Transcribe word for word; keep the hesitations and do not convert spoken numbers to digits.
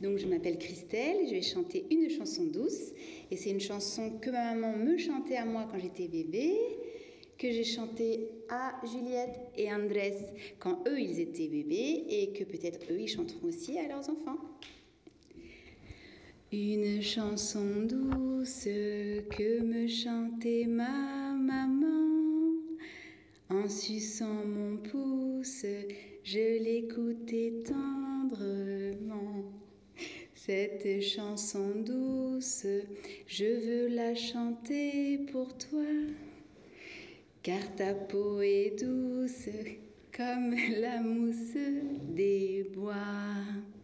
Donc je m'appelle Christelle et je vais chanter une chanson douce. Et c'est une chanson que ma maman me chantait à moi quand j'étais bébé, que j'ai chantée à Juliette et Andrés quand eux ils étaient bébés et que peut-être eux ils chanteront aussi à leurs enfants. Une chanson douce que me chantait ma maman. En suçant mon pouce, je l'écoutais tendrement. Cette chanson douce, je veux la chanter pour toi, car ta peau est douce comme la mousse des bois.